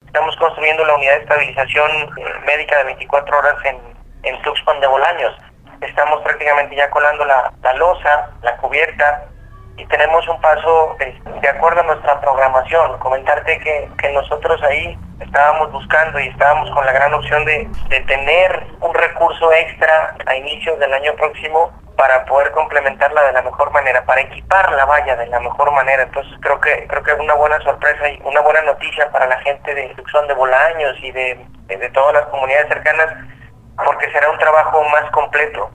Estamos construyendo la unidad de estabilización médica de 24 horas en Tuxpan de Bolaños. Estamos prácticamente ya colando la losa, la cubierta, y tenemos un paso de acuerdo a nuestra programación. Comentarte que nosotros ahí estábamos buscando y estábamos con la gran opción de tener un recurso extra a inicios del año próximo para poder complementarla de la mejor manera, para equipar la valla de la mejor manera. Entonces creo que es una buena sorpresa y una buena noticia para la gente de Tuxpan de Bolaños y de todas las comunidades cercanas, porque será un trabajo más completo.